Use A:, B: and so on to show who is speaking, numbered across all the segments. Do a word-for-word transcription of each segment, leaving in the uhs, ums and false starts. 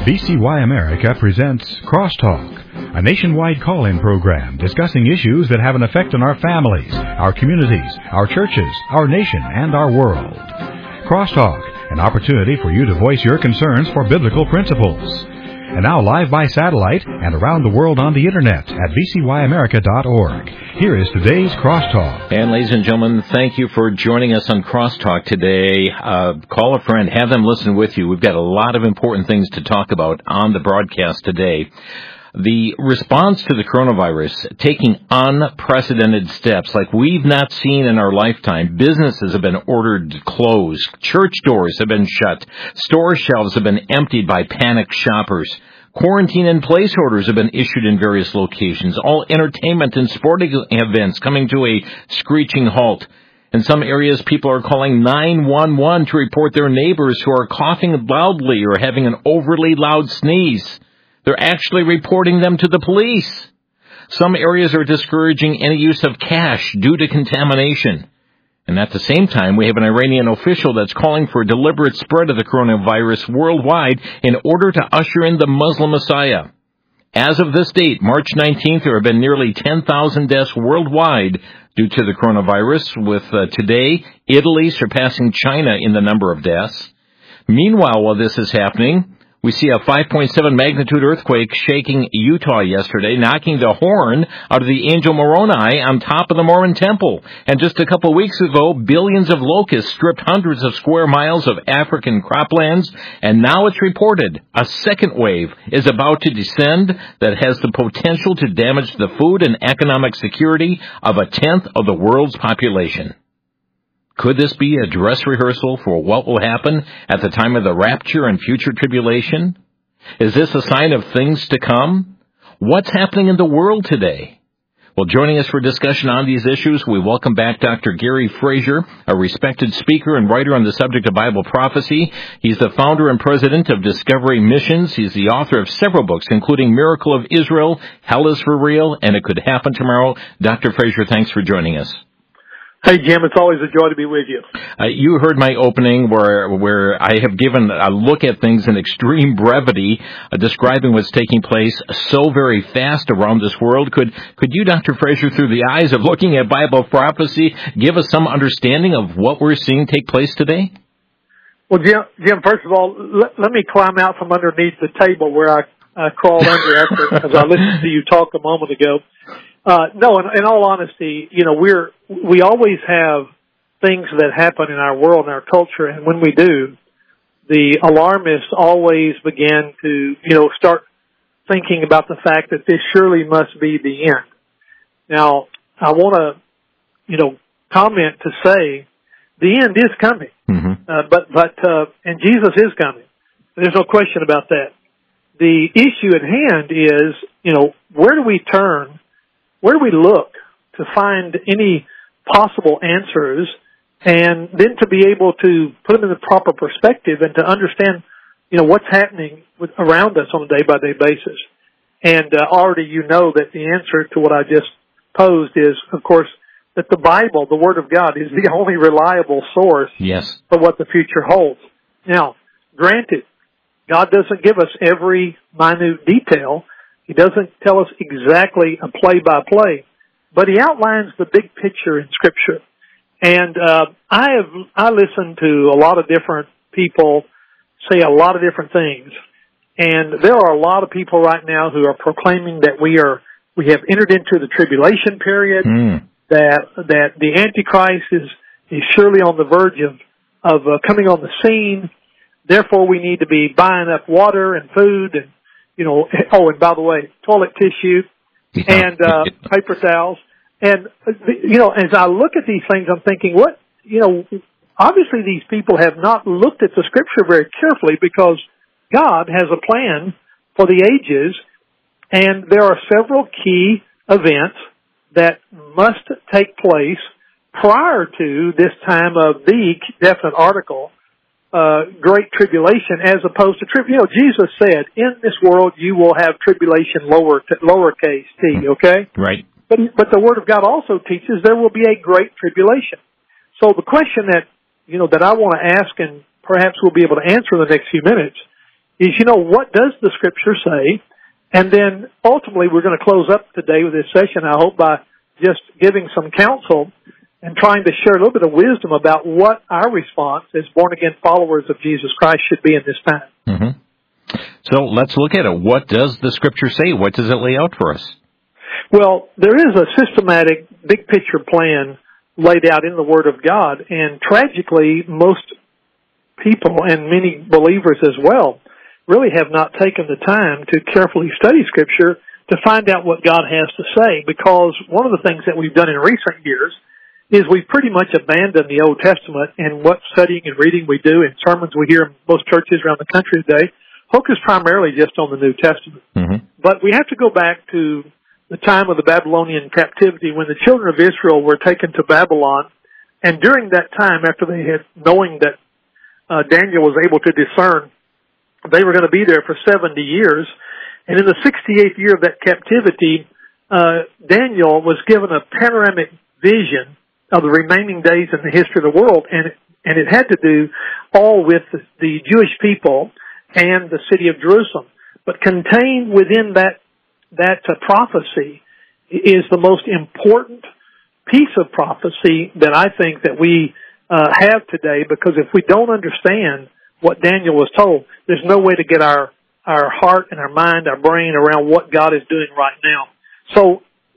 A: V C Y America presents Crosstalk, a nationwide call-in program discussing issues that have an effect on our families, our communities, our churches, our nation, and our world. Crosstalk, an opportunity for you to voice your concerns for biblical principles. And now live by satellite and around the world on the Internet at v c y america dot org. Here is today's Crosstalk.
B: And ladies and gentlemen, thank you for joining us on Crosstalk today. Uh, call a friend, have them listen with you. We've got a lot of important things to talk about on the broadcast today. The response to the coronavirus, taking unprecedented steps like we've not seen in our lifetime. Businesses have been ordered closed. Church doors have been shut. Store shelves have been emptied by panicked shoppers. Quarantine and place orders have been issued in various locations. All entertainment and sporting events coming to a screeching halt. In some areas, people are calling nine one one to report their neighbors who are coughing loudly or having an overly loud sneeze. They're actually reporting them to the police. Some areas are discouraging any use of cash due to contamination. And at the same time, we have an Iranian official that's calling for a deliberate spread of the coronavirus worldwide in order to usher in the Muslim Messiah. As of this date, March nineteenth, there have been nearly ten thousand deaths worldwide due to the coronavirus, with uh, today Italy surpassing China in the number of deaths. Meanwhile, while this is happening, we see a five point seven magnitude earthquake shaking Utah yesterday, knocking the horn out of the Angel Moroni on top of the Mormon temple. And just a couple of weeks ago, billions of locusts stripped hundreds of square miles of African croplands. And now it's reported a second wave is about to descend that has the potential to damage the food and economic security of a tenth of the world's population. Could this be a dress rehearsal for what will happen at the time of the rapture and future tribulation? Is this a sign of things to come? What's happening in the world today? Well, joining us for discussion on these issues, we welcome back Doctor Gary Frazier, a respected speaker and writer on the subject of Bible prophecy. He's the founder and president of Discovery Missions. He's the author of several books, including Miracle of Israel, Hell is for Real, and It Could Happen Tomorrow. Doctor Frazier, thanks for joining us.
C: Hey, Jim, it's always a joy to be with you.
B: Uh, you heard my opening where where I have given a look at things in extreme brevity, uh, describing what's taking place so very fast around this world. Could could you, Doctor Frazier, through the eyes of looking at Bible prophecy, give us some understanding of what we're seeing take place today?
C: Well, Jim, Jim first of all, let, let me climb out from underneath the table where I, I crawled under after, as I listened to you talk a moment ago. Uh, no, in, in all honesty, you know, we're, we always have things that happen in our world and our culture, and when we do, the alarmists always begin to, you know, start thinking about the fact that this surely must be the end. Now, I want to, you know, comment to say the end is coming, mm-hmm. uh, but, but, uh, and Jesus is coming. There's no question about that. The issue at hand is, you know, where do we turn? Where do we look to find any possible answers, and then to be able to put them in the proper perspective and to understand, you know, what's happening with, around us on a day-by-day basis? And uh, already you know that the answer to what I just posed is, of course, that the Bible, the Word of God, is the only reliable source
B: yes.
C: for what the future holds. Now, granted, God doesn't give us every minute detail. He doesn't tell us exactly a play-by-play, but he outlines the big picture in Scripture. And uh, I have I listen to a lot of different people say a lot of different things, and there are a lot of people right now who are proclaiming that we are we have entered into the tribulation period, mm. that that the Antichrist is is surely on the verge of of uh, coming on the scene. Therefore, we need to be buying up water and food and, you know, oh, and by the way, toilet tissue and uh, paper towels. And, you know, as I look at these things, I'm thinking, what, you know, obviously these people have not looked at the Scripture very carefully, because God has a plan for the ages, and there are several key events that must take place prior to this time of the definite article, Uh, great tribulation, as opposed to trib. You know, Jesus said, "In this world you will have tribulation, lower t- lowercase t." Okay,
B: right.
C: But but the Word of God also teaches there will be a great tribulation. So the question that you know that I want to ask, and perhaps we'll be able to answer in the next few minutes, is, you know, what does the Scripture say? And then ultimately we're going to close up today with this session, I hope, by just giving some counsel and trying to share a little bit of wisdom about what our response as born-again followers of Jesus Christ should be in this time.
B: Mm-hmm. So let's look at it. What does the Scripture say? What does it lay out for us?
C: Well, there is a systematic, big-picture plan laid out in the Word of God, and tragically, most people, and many believers as well, really have not taken the time to carefully study Scripture to find out what God has to say, because one of the things that we've done in recent years is we've pretty much abandoned the Old Testament, and what studying and reading we do and sermons we hear in most churches around the country today focus primarily just on the New Testament. Mm-hmm. But we have to go back to the time of the Babylonian captivity when the children of Israel were taken to Babylon, and during that time, after they had, knowing that uh, Daniel was able to discern, they were going to be there for seventy years, and in the sixty-eighth year of that captivity, uh, Daniel was given a panoramic vision of the remaining days in the history of the world, and it, and it had to do all with the, the Jewish people and the city of Jerusalem. But contained within that that uh, prophecy is the most important piece of prophecy that I think that we uh, have today, because if we don't understand what Daniel was told, there's no way to get our, our heart and our mind, our brain around what God is doing right now. So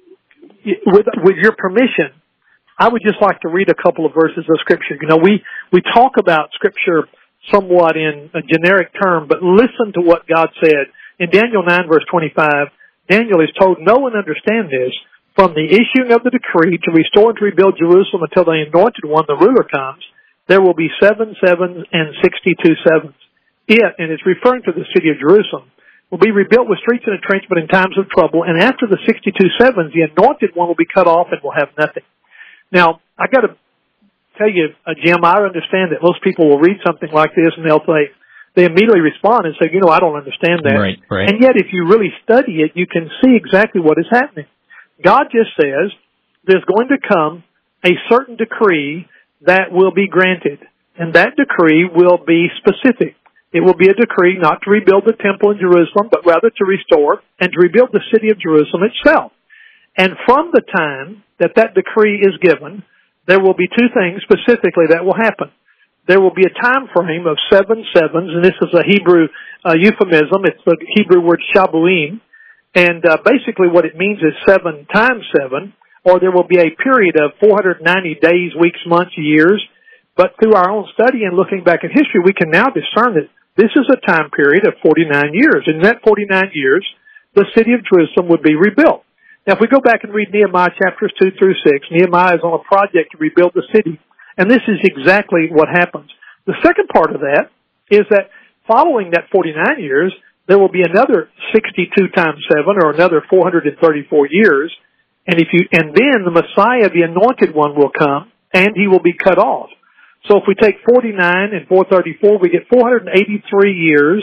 C: with, with your permission, I would just like to read a couple of verses of Scripture. You know, we, we talk about Scripture somewhat in a generic term, but listen to what God said. In Daniel nine, verse twenty-five, Daniel is told, "Know and understand this, from the issuing of the decree to restore and to rebuild Jerusalem until the anointed one, the ruler, comes, there will be seven sevens and sixty-two sevens. It," and it's referring to the city of Jerusalem, "will be rebuilt with streets and entrenchment in times of trouble, and after the sixty-two sevens, the anointed one will be cut off and will have nothing." Now, I got to tell you, uh, Jim, I understand that most people will read something like this and they'll say, they immediately respond and say, you know, I don't understand that.
B: Right, right.
C: And yet, if you really study it, you can see exactly what is happening. God just says there's going to come a certain decree that will be granted, and that decree will be specific. It will be a decree not to rebuild the temple in Jerusalem, but rather to restore and to rebuild the city of Jerusalem itself. And from the time that that decree is given, there will be two things specifically that will happen. There will be a time frame of seven sevens, and this is a Hebrew uh, euphemism. It's the Hebrew word shabuim, and uh, basically what it means is seven times seven, or there will be a period of four hundred ninety days, weeks, months, years. But through our own study and looking back at history, we can now discern that this is a time period of forty-nine years. In that forty-nine years, the city of Jerusalem would be rebuilt. Now, if we go back and read Nehemiah chapters two through six, Nehemiah is on a project to rebuild the city. And this is exactly what happens. The second part of that is that following that forty-nine years, there will be another sixty-two times seven, or another four hundred thirty-four years. And if you, and then the Messiah, the anointed one, will come, and he will be cut off. So if we take forty-nine and four thirty-four, we get four hundred eighty-three years.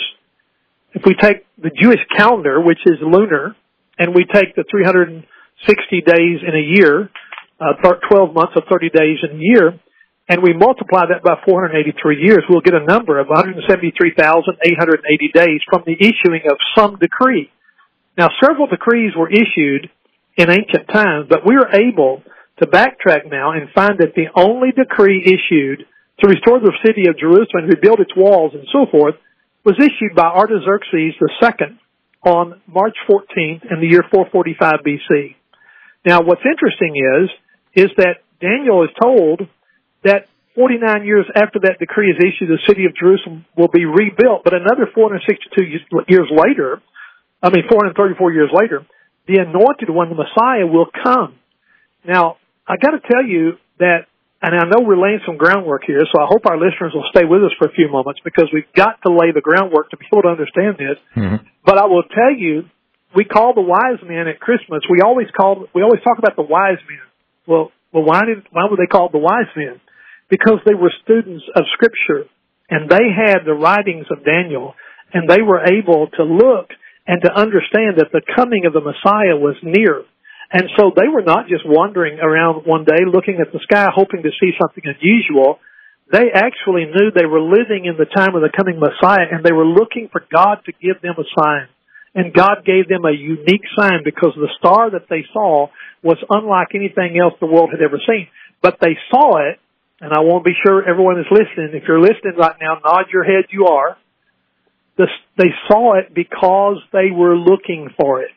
C: If we take the Jewish calendar, which is lunar, and we take the three hundred sixty days in a year, uh, twelve months of thirty days in a year, and we multiply that by four hundred eighty-three years, we'll get a number of one hundred seventy-three thousand eight hundred eighty days from the issuing of some decree. Now, several decrees were issued in ancient times, but we are able to backtrack now and find that the only decree issued to restore the city of Jerusalem and rebuild its walls and so forth was issued by Artaxerxes the Second on March fourteenth in the year four forty-five B C. Now, what's interesting is, is that Daniel is told that forty-nine years after that decree is issued, the city of Jerusalem will be rebuilt. But another four hundred sixty-two years later, I mean four hundred thirty-four years later, the anointed one, the Messiah, will come. Now, I got to tell you that, and I know we're laying some groundwork here, so I hope our listeners will stay with us for a few moments, because we've got to lay the groundwork to be able to understand this. Mm-hmm. But I will tell you, we call the wise men at Christmas. We always call, we always talk about the wise men. Well, well, why did, why were they called the wise men? Because they were students of Scripture, and they had the writings of Daniel, and they were able to look and to understand that the coming of the Messiah was near. And so they were not just wandering around one day looking at the sky hoping to see something unusual. They actually knew they were living in the time of the coming Messiah, and they were looking for God to give them a sign. And God gave them a unique sign because the star that they saw was unlike anything else the world had ever seen. But they saw it, and I want to be sure everyone is listening. If you're listening right now, nod your head, you are. The, they saw it because they were looking for it.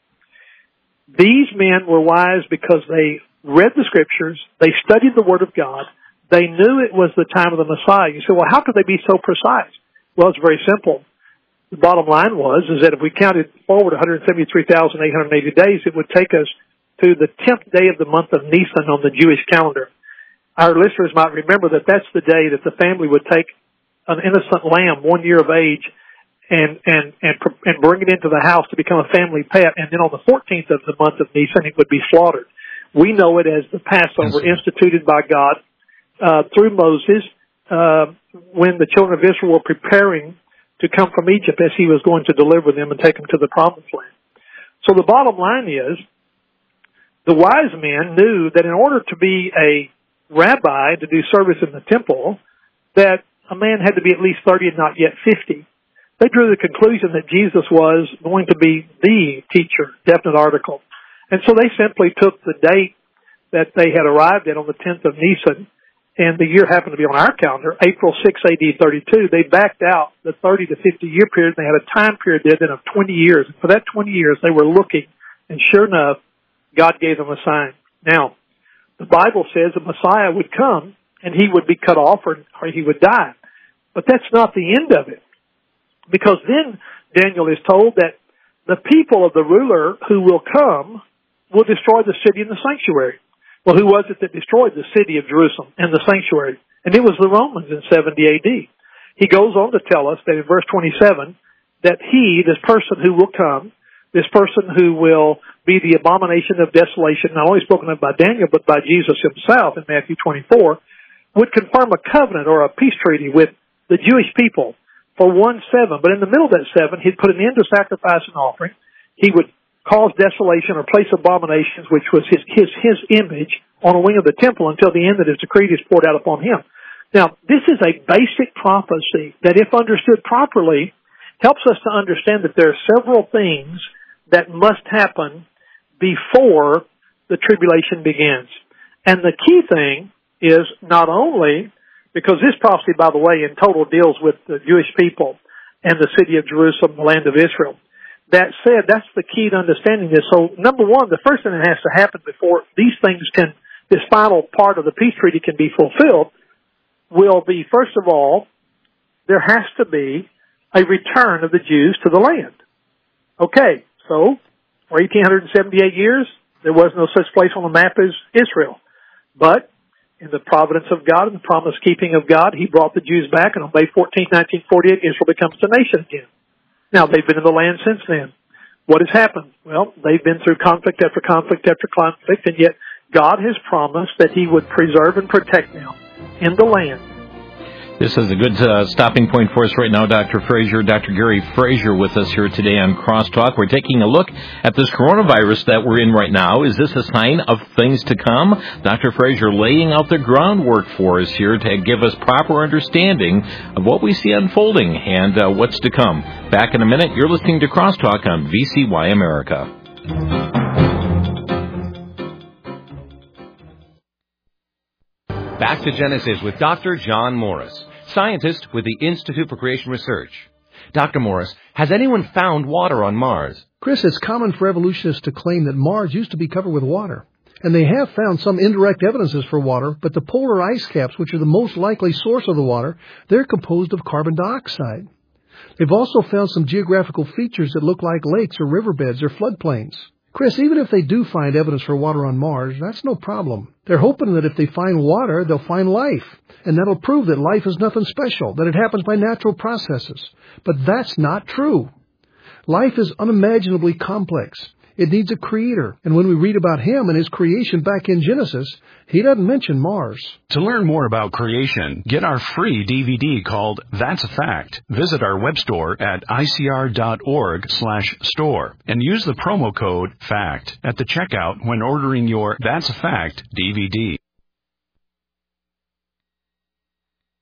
C: These men were wise because they read the Scriptures, they studied the Word of God, they knew it was the time of the Messiah. You say, well, how could they be so precise? Well, it's very simple. The bottom line was is that if we counted forward one hundred seventy-three thousand eight hundred eighty days, it would take us to the tenth day of the month of Nisan on the Jewish calendar. Our listeners might remember that that's the day that the family would take an innocent lamb, one year of age, and and and and bring it into the house to become a family pet, and then on the fourteenth of the month of Nisan, it would be slaughtered. We know it as the Passover instituted by God uh, through Moses uh, when the children of Israel were preparing to come from Egypt as he was going to deliver them and take them to the promised land. So the bottom line is, the wise men knew that in order to be a rabbi, to do service in the temple, that a man had to be at least thirty and not yet fifty. They drew the conclusion that Jesus was going to be the teacher, definite article. And so they simply took the date that they had arrived at on the tenth of Nisan, and the year happened to be on our calendar, April sixth, A D thirty-two. They backed out the thirty to fifty year period, and they had a time period there then of twenty years. And for that twenty years, they were looking, and sure enough, God gave them a sign. Now, the Bible says the Messiah would come, and he would be cut off, or, or he would die. But that's not the end of it. Because then Daniel is told that the people of the ruler who will come will destroy the city and the sanctuary. Well, who was it that destroyed the city of Jerusalem and the sanctuary? And it was the Romans in seventy A D. He goes on to tell us that in verse twenty-seven, that he, this person who will come, this person who will be the abomination of desolation, not only spoken of by Daniel, but by Jesus himself in Matthew twenty-four, would confirm a covenant or a peace treaty with the Jewish people for one seven. But in the middle of that seven, he'd put an end to sacrifice and offering. He would cause desolation or place abominations, which was his, his, his image on a wing of the temple until the end that his decree is poured out upon him. Now, this is a basic prophecy that, if understood properly, helps us to understand that there are several things that must happen before the tribulation begins. And the key thing is not only, because this prophecy, by the way, in total deals with the Jewish people and the city of Jerusalem, the land of Israel. That said, that's the key to understanding this. So, number one, the first thing that has to happen before these things can, this final part of the peace treaty can be fulfilled, will be, first of all, there has to be a return of the Jews to the land. Okay, so, for eighteen seventy-eight years, there was no such place on the map as Israel. But, in the providence of God and the promise-keeping of God, he brought the Jews back, and on May fourteenth, nineteen forty-eight, Israel becomes a nation again. Now, they've been in the land since then. What has happened? Well, they've been through conflict after conflict after conflict, and yet God has promised that he would preserve and protect them in the land.
B: This is a good uh, stopping point for us right now, Doctor Frazier. Doctor Gary Frazier with us here today on Crosstalk. We're taking a look at this coronavirus that we're in right now. Is this a sign of things to come? Doctor Frazier laying out the groundwork for us here to give us proper understanding of what we see unfolding and uh, what's to come. Back in a minute. You're listening to Crosstalk on V C Y America.
D: Back to Genesis with Doctor John Morris, scientist with the Institute for Creation Research. Doctor Morris, has anyone found water on Mars?
E: Chris, it's common for evolutionists to claim that Mars used to be covered with water. And they have found some indirect evidences for water, but the polar ice caps, which are the most likely source of the water, they're composed of carbon dioxide. They've also found some geographical features that look like lakes or riverbeds or floodplains. Chris, even if they do find evidence for water on Mars, that's no problem. They're hoping that if they find water, they'll find life. And that'll prove that life is nothing special, that it happens by natural processes. But that's not true. Life is unimaginably complex. It needs a creator. And when we read about him and his creation back in Genesis, he doesn't mention Mars.
A: To learn more about creation, get our free D V D called That's a Fact. Visit our web store at I C R dot org slash store and use the promo code FACT at the checkout when ordering your That's a Fact D V D.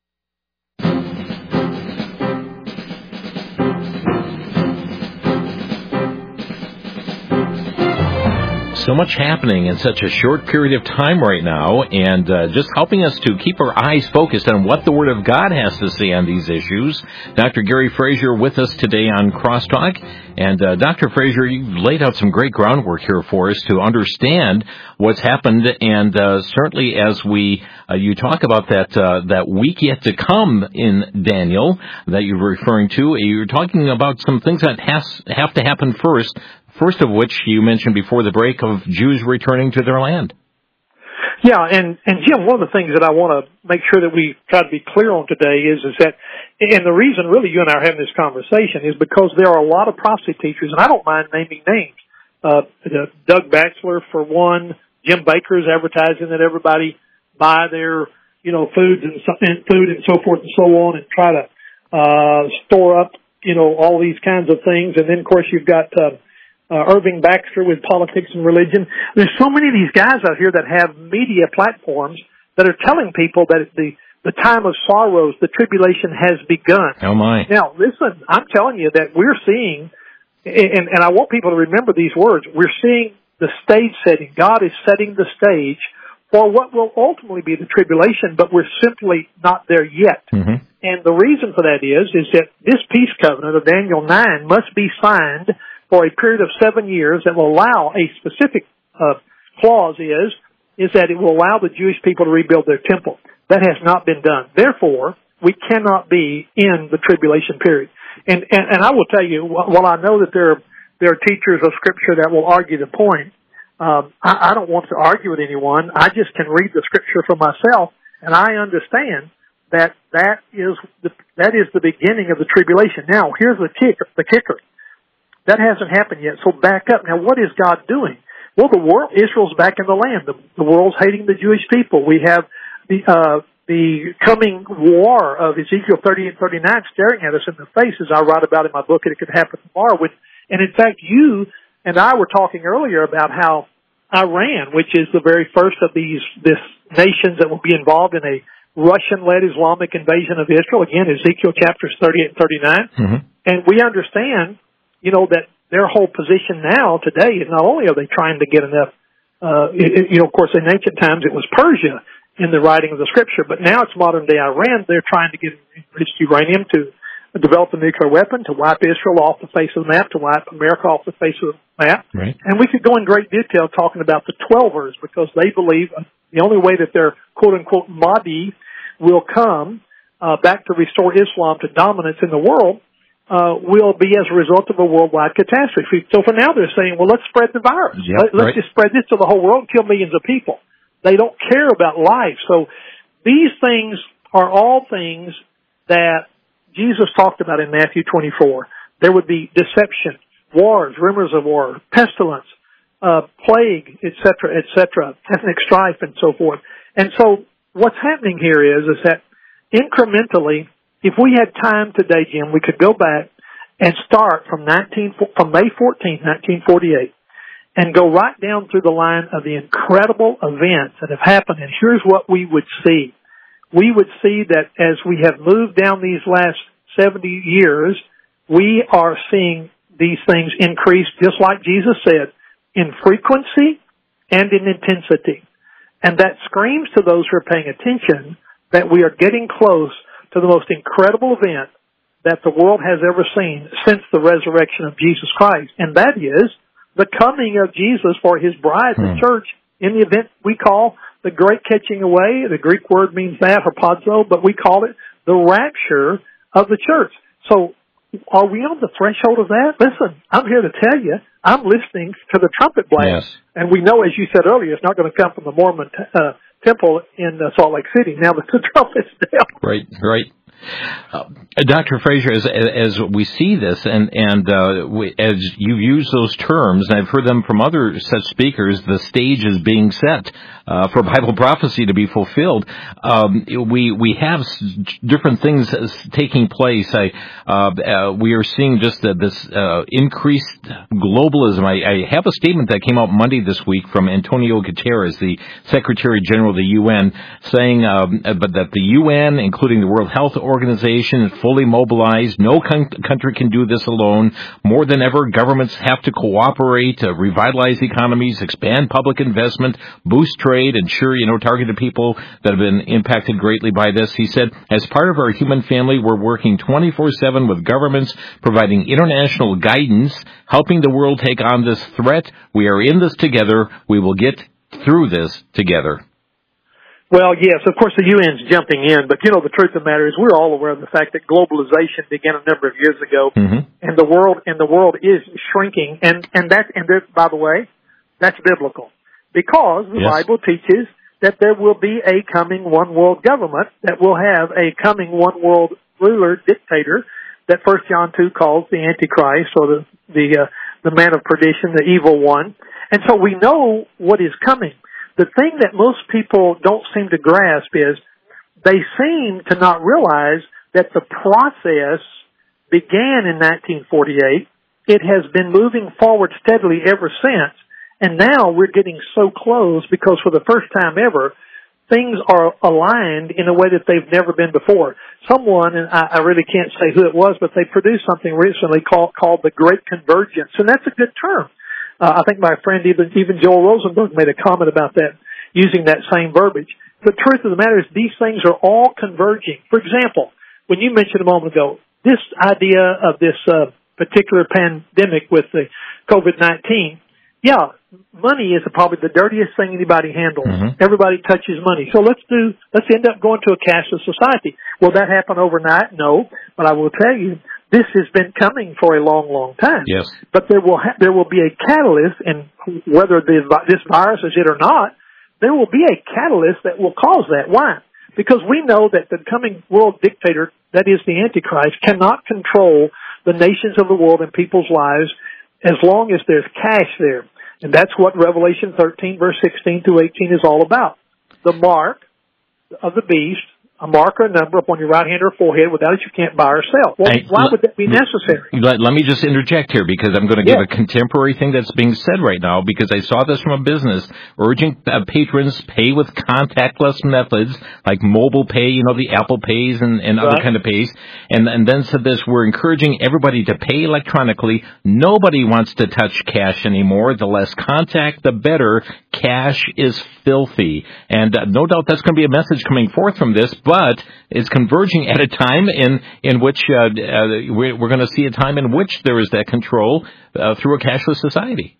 B: So much happening in such a short period of time right now, and uh, just helping us to keep our eyes focused on what the Word of God has to say on these issues. Doctor Gary Frazier with us today on Crosstalk. And uh, Doctor Frazier, you've laid out some great groundwork here for us to understand what's happened, and uh, certainly as we uh, you talk about that uh, that week yet to come in Daniel that you're referring to, you're talking about some things that has have to happen first. First of which you mentioned before the break of Jews returning to their land.
C: Yeah, and, and Jim, one of the things that I want to make sure that we try to be clear on today is, is that, and the reason really you and I are having this conversation is because there are a lot of prophecy teachers, and I don't mind naming names. Uh, Doug Batchelor, for one, Jim Bakker's advertising that everybody buy their, you know, foods and, and food and so forth and so on, and try to uh, store up, you know, all these kinds of things. And then, of course, you've got uh, Uh, Irving Baxter with politics and religion. There's so many of these guys out here that have media platforms that are telling people that the the time of sorrows, the tribulation has begun.
B: Oh my!
C: Now, listen, I'm telling you that we're seeing, and, and I want people to remember these words. We're seeing the stage setting. God is setting the stage for what will ultimately be the tribulation, but we're simply not there yet.
B: Mm-hmm.
C: And the reason for that is, is that this peace covenant of Daniel nine must be signed for a period of seven years that will allow a specific uh, clause is, is that it will allow the Jewish people to rebuild their temple. That has not been done. Therefore, we cannot be in the tribulation period. And, and, and I will tell you, while I know that there are, there are teachers of Scripture that will argue the point, um, I, I don't want to argue with anyone. I just can read the Scripture for myself, and I understand that that is the, that is the beginning of the tribulation. Now, here's the kicker. The kicker. That hasn't happened yet, so back up. Now, what is God doing? Well, the world, Israel's back in the land. The, the world's hating the Jewish people. We have the uh, the coming war of Ezekiel thirty and thirty-nine staring at us in the face, as I write about in my book, and it could happen tomorrow. With, and in fact, you and I were talking earlier about how Iran, which is the very first of these this nations that will be involved in a Russian-led Islamic invasion of Israel, again, Ezekiel chapters thirty-eight and thirty-nine, mm-hmm. and we understand, you know, that their whole position now today is not only are they trying to get enough, uh, it, you know, of course, in ancient times it was Persia in the writing of the Scripture, but now it's modern day Iran. They're trying to get enriched uranium to develop a nuclear weapon, to wipe Israel off the face of the map, to wipe America off the face of the map.
B: Right.
C: And we could go in great detail talking about the Twelvers, because they believe the only way that their quote-unquote Mahdi will come uh, back to restore Islam to dominance in the world Uh, will be as a result of a worldwide catastrophe. So for now they're saying, well, let's spread the virus.
B: Yep,
C: Let, let's
B: right.
C: just spread this to the whole world and kill millions of people. They don't care about life. So these things are all things that Jesus talked about in Matthew twenty-four. There would be deception, wars, rumors of war, pestilence, uh, plague, et cetera, et cetera, ethnic strife, and so forth. And so what's happening here is, is that incrementally, if we had time today, Jim, we could go back and start from nineteen from May fourteenth, nineteen forty-eight, and go right down through the line of the incredible events that have happened. And here's what we would see. We would see that as we have moved down these last seventy years, we are seeing these things increase, just like Jesus said, in frequency and in intensity. And that screams to those who are paying attention that we are getting close to the most incredible event that the world has ever seen since the resurrection of Jesus Christ. And that is the coming of Jesus for His bride, the hmm. church, in the event we call the Great Catching Away. The Greek word means that, harpazo, but we call it the rapture of the church. So are we on the threshold of that? Listen, I'm here to tell you, I'm listening to the trumpet blast.
B: Yes.
C: And we know, as you said earlier, it's not going to come from the Mormon t- uh, temple in uh, Salt Lake City. Now that the trumpet's down.
B: Right, right. Uh, Doctor Frazier, as, as we see this, and, and uh, we, as you use those terms, and I've heard them from other such speakers, the stage is being set uh, for Bible prophecy to be fulfilled. Um, we we have different things taking place. I, uh, uh, we are seeing just uh, this uh, increased globalism. I, I have a statement that came out Monday this week from Antonio Guterres, the Secretary General of the U N, saying um, but that the U N, including the World Health Organization, organization and fully mobilized. No con- country can do this alone. More than ever, governments have to cooperate to revitalize economies, expand public investment, boost trade, ensure, you know, targeted people that have been impacted greatly by this. He said, as part of our human family, we're working twenty-four seven with governments, providing international guidance, helping the world take on this threat. We are in this together. We will get through this together.
C: Well, yes, of course the U N's jumping in, but you know, the truth of the matter is we're all aware of the fact that globalization began a number of years ago,
B: mm-hmm.
C: and the world and the world is shrinking, and and that and there, by the way, that's biblical, because the
B: yes.
C: Bible teaches that there will be a coming one world government that will have a coming one world ruler, dictator, that First John two calls the Antichrist, or the the uh, the man of perdition, the evil one, and so we know what is coming. The thing that most people don't seem to grasp is they seem to not realize that the process began in nineteen forty-eight. It has been moving forward steadily ever since, and now we're getting so close because for the first time ever, things are aligned in a way that they've never been before. Someone, and I, I really can't say who it was, but they produced something recently called, called the Great Convergence, and that's a good term. Uh, I think my friend, even, even Joel Rosenberg, made a comment about that, using that same verbiage. The truth of the matter is these things are all converging. For example, when you mentioned a moment ago, this idea of this uh, particular pandemic with the COVID nineteen, yeah, money is probably the dirtiest thing anybody handles.
B: Mm-hmm.
C: Everybody touches money. So let's do, let's end up going to a cashless society. Will that happen overnight? No. But I will tell you, this has been coming for a long, long time.
B: Yes.
C: But there will ha- there will be a catalyst, and whether the, this virus is it or not, there will be a catalyst that will cause that. Why? Because we know that the coming world dictator, that is the Antichrist, cannot control the nations of the world and people's lives as long as there's cash there. And that's what Revelation thirteen, verse sixteen through eighteen is all about. The mark of the beast, a mark or a number upon your right hand or forehead. Without it, you can't buy or sell. Well,
B: I,
C: why would that be necessary?
B: Let, let me just interject here, because I'm going to give
C: yeah.
B: a contemporary thing that's being said right now, because I saw this from a business urging uh, patrons pay with contactless methods like mobile pay, you know, the Apple Pays and, and
C: right.
B: other kind of pays. And, and then said this, we're encouraging everybody to pay electronically. Nobody wants to touch cash anymore. The less contact, the better. Cash is filthy. And uh, no doubt that's going to be a message coming forth from this, but it's converging at a time in, in which uh, uh, we're, we're going to see a time in which there is that control uh, through a cashless society.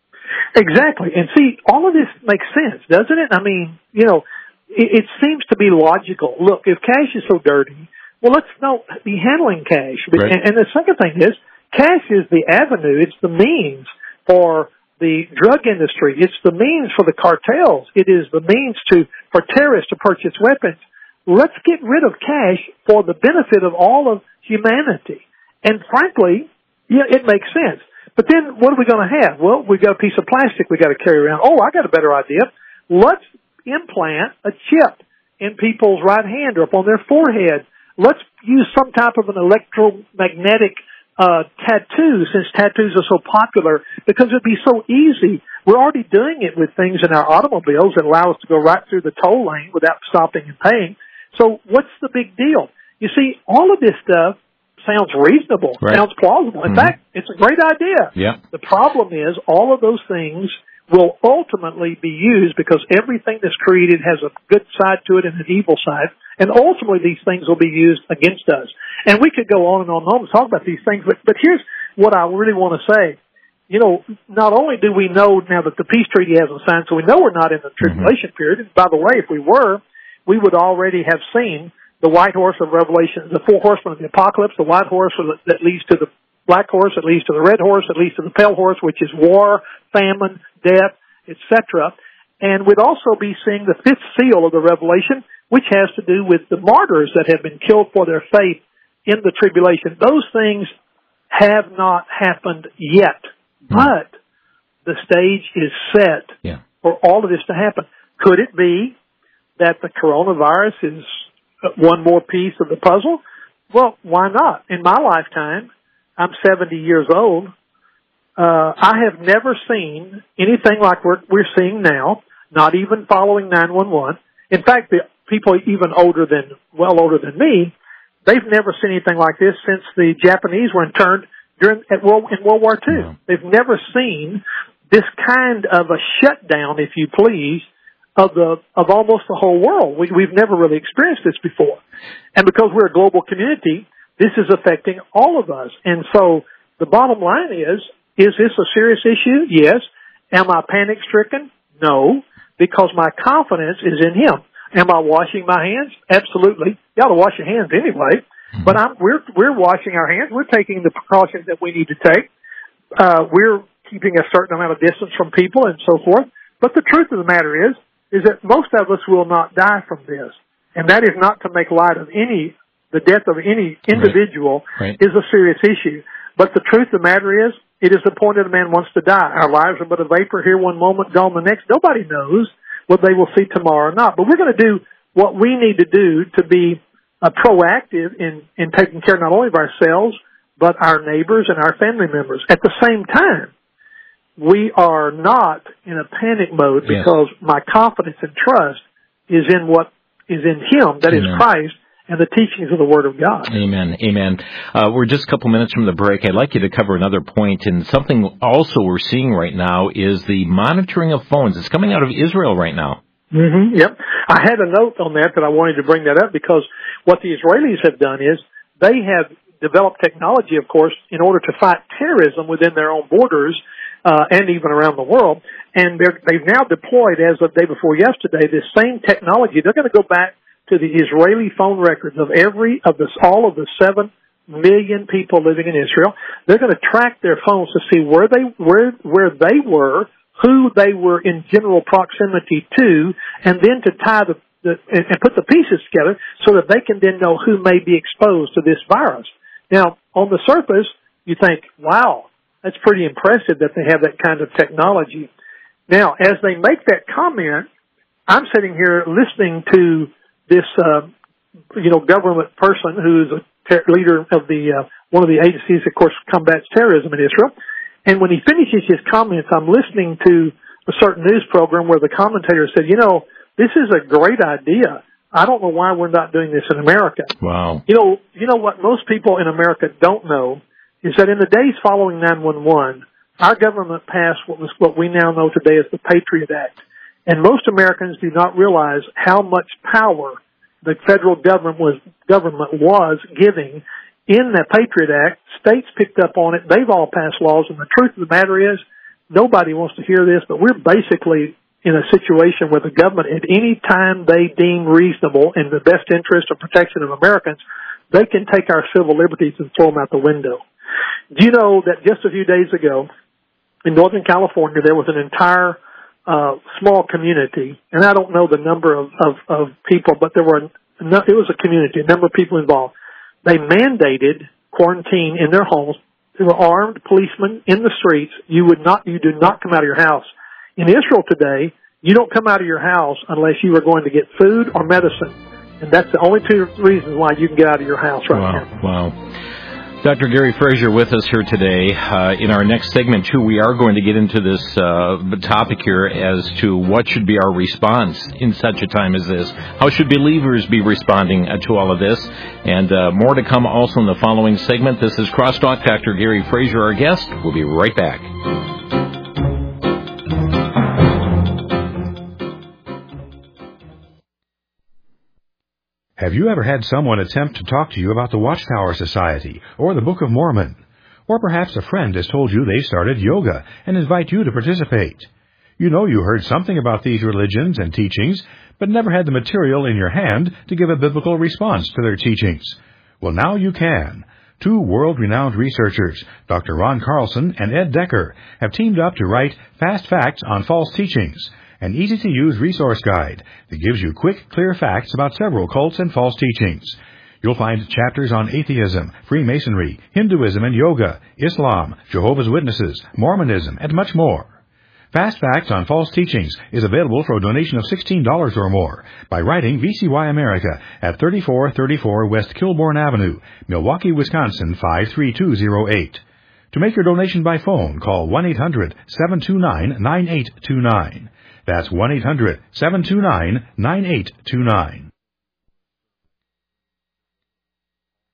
C: Exactly. And see, all of this makes sense, doesn't it? I mean, you know, it, it seems to be logical. Look, if cash is so dirty, well, let's not be handling cash.
B: Right.
C: And, and the second thing is, cash is the avenue. It's the means for the drug industry. It's the means for the cartels. It is the means to for terrorists to purchase weapons. Let's get rid of cash for the benefit of all of humanity. And frankly, yeah, it makes sense. But then what are we going to have? Well, we've got a piece of plastic we got to carry around. Oh, I got a better idea. Let's implant a chip in people's right hand or up on their forehead. Let's use some type of an electromagnetic uh tattoo, since tattoos are so popular, because it'd be so easy. We're already doing it with things in our automobiles that allow us to go right through the toll lane without stopping and paying. So what's the big deal? You see, all of this stuff sounds reasonable,
B: right.
C: sounds plausible. In
B: mm-hmm.
C: fact, it's a great idea.
B: Yeah.
C: The problem is all of those things will ultimately be used because everything that's created has a good side to it and an evil side. And ultimately these things will be used against us. And we could go on and on and on to talk about these things, but, but here's what I really want to say. You know, not only do we know now that the peace treaty hasn't signed, so we know we're not in the tribulation mm-hmm. period. And by the way, if we were, we would already have seen the white horse of Revelation, the four horsemen of the apocalypse, the white horse that leads to the black horse, that leads to the red horse, that leads to the pale horse, which is war, famine, death, et cetera. And we'd also be seeing the fifth seal of the Revelation, which has to do with the martyrs that have been killed for their faith in the tribulation. Those things have not happened yet, mm-hmm. but the stage is set
B: yeah.
C: for all of this to happen. Could it be that the coronavirus is one more piece of the puzzle? Well, why not? In my lifetime, I'm seventy years old. Uh, I have never seen anything like we're, we're seeing now, not even following nine one one. In fact, the people even older than, well older than me, They've never seen anything like this since the Japanese were interned during at World, in World War Two. Yeah. They've never seen this kind of a shutdown, if you please, of the of almost the whole world. We, we've never really experienced this before. And because we're a global community, this is affecting all of us. And so the bottom line is, is this a serious issue? Yes. Am I panic-stricken? No, because my confidence is in Him. Am I washing my hands? Absolutely. You ought to wash your hands anyway. Mm-hmm. But I'm, we're we're washing our hands. We're taking the precautions that we need to take. Uh, we're keeping a certain amount of distance from people and so forth. But the truth of the matter is, is that most of us will not die from this. And that is not to make light of any, the death of any individual right. Right. is a serious issue. But the truth of the matter is, it is appointed a man wants to die. Our lives are but a vapor, here one moment, gone the next. Nobody knows what they will see tomorrow or not. But we're going to do what we need to do to be uh, proactive in, in taking care not only of ourselves, but our neighbors and our family members. At the same time, we are not in a panic mode yes. because my confidence and trust is in what is in Him, that Amen. Is Christ, and the teachings of the Word of God.
B: Amen. Amen. Uh, we're just a couple minutes from the break. I'd like you to cover another point, and something also we're seeing right now is the monitoring of phones. It's coming out of Israel right now.
C: Mm-hmm. Yep. I had a note on that that I wanted to bring that up because what the Israelis have done is they have developed technology, of course, in order to fight terrorism within their own borders uh, and even around the world. And they're, they've now deployed, as of the day before yesterday, this same technology. They're going to go back to the Israeli phone records of every of this, all of the seven million people living in Israel. They're going to track their phones to see where they where where they were, who they were in general proximity to, and then to tie the, the and, and put the pieces together so that they can then know who may be exposed to this virus. Now, on the surface, you think, wow, that's pretty impressive that they have that kind of technology. Now, as they make that comment, I'm sitting here listening to this, uh, you know, government person who's a ter- leader of the, uh, one of the agencies, of course, combats terrorism in Israel. And when he finishes his comments, I'm listening to a certain news program where the commentator said, you know, this is a great idea. I don't know why we're not doing this in America.
B: Wow.
C: You know, you know what most people in America don't know is that in the days following nine one one, our government passed what was what we now know today as the Patriot Act. And most Americans do not realize how much power the federal government was government was giving in the Patriot Act. States picked up on it. They've all passed laws. And the truth of the matter is, nobody wants to hear this, but we're basically in a situation where the government, at any time they deem reasonable in the best interest of protection of Americans, they can take our civil liberties and throw them out the window. Do you know that just a few days ago in Northern California, there was an entire uh, small community, and I don't know the number of, of, of people, but there were, no, it was a community, a number of people involved. They mandated quarantine in their homes. There were armed policemen in the streets. You would not, you do not come out of your house. In Israel today, you don't come out of your house unless you are going to get food or medicine. And that's the only two reasons why you can get out of your house right
B: wow,
C: now.
B: Wow. Doctor Gary Frazier with us here today. Uh, in our next segment, too, we are going to get into this uh, topic here as to what should be our response in such a time as this. How should believers be responding uh, to all of this? And uh, more to come also in the following segment. This is Crosstalk. Doctor Gary Frazier, our guest. We'll be right back.
A: Have you ever had someone attempt to talk to you about the Watchtower Society or the Book of Mormon? Or perhaps a friend has told you they started yoga and invite you to participate. You know you heard something about these religions and teachings, but never had the material in your hand to give a biblical response to their teachings. Well, now you can. Two world-renowned researchers, Doctor Ron Carlson and Ed Decker, have teamed up to write Fast Facts on False Teachings, an easy-to-use resource guide that gives you quick, clear facts about several cults and false teachings. You'll find chapters on atheism, Freemasonry, Hinduism and yoga, Islam, Jehovah's Witnesses, Mormonism, and much more. Fast Facts on False Teachings is available for a donation of sixteen dollars or more by writing V C Y America at thirty-four thirty-four West Kilbourne Avenue, Milwaukee, Wisconsin five three two zero eight. To make your donation by phone, call one eight hundred seven two nine nine eight two nine. That's one eight hundred seven two nine nine eight two nine.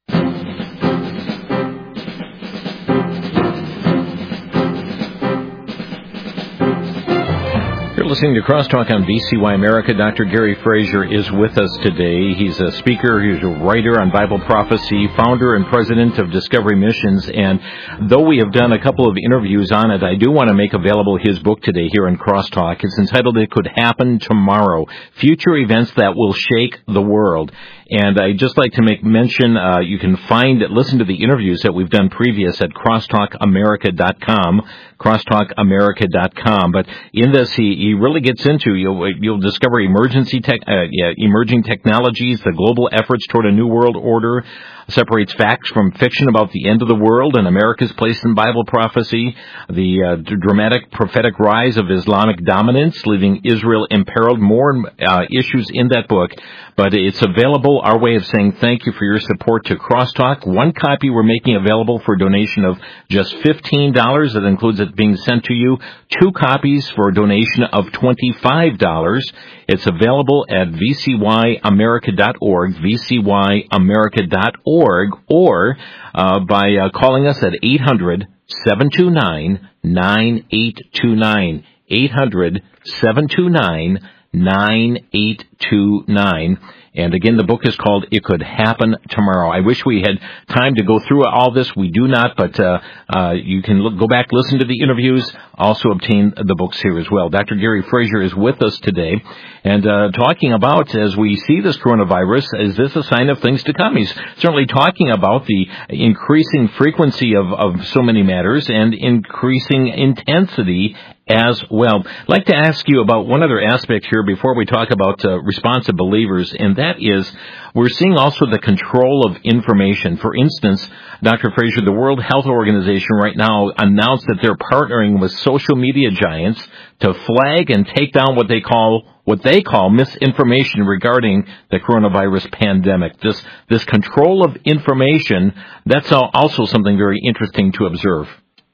B: listening to Crosstalk on V C Y America. Doctor Gary Frazier is with us today. He's a speaker, he's a writer on Bible prophecy, founder and president of Discovery Missions, and though we have done a couple of interviews on it, I do want to make available his book today here in Crosstalk. It's entitled It Could Happen Tomorrow, Future Events That Will Shake the World. And I'd just like to make mention, uh, you can find, listen to the interviews that we've done previous at crosstalk america dot com, crosstalk america dot com. But in this, he, he really gets into, you'll, you'll discover emergency tech, uh, yeah, emerging technologies, the global efforts toward a new world order, separates facts from fiction about the end of the world and America's place in Bible prophecy, the uh, dramatic prophetic rise of Islamic dominance, leaving Israel imperiled, more uh, issues in that book. But it's available, our way of saying thank you for your support to Crosstalk. One copy we're making available for a donation of just fifteen dollars. That includes it being sent to you. Two copies for a donation of twenty-five dollars. It's available at v c y america dot org, v c y america dot org, or uh, by uh, calling us at eight hundred, seven two nine, nine eight two nine, eight hundred, seven two nine, nine eight two nine. And again, the book is called It Could Happen Tomorrow. I wish we had time to go through all this. We do not, but uh, uh, you can look, go back, listen to the interviews, also obtain the books here as well. Doctor Gary Frazier is with us today, and uh, talking about, as we see this coronavirus, is this a sign of things to come? He's certainly talking about the increasing frequency of, of so many matters and increasing intensity as well. I'd like to ask you about one other aspect here before we talk about uh, responsive believers, and that is we're seeing also the control of information. For instance, Doctor Frazier, the World Health Organization right now announced that they're partnering with social media giants to flag and take down what they call what they call misinformation regarding the coronavirus pandemic. This this control of information, that's also something very interesting to observe.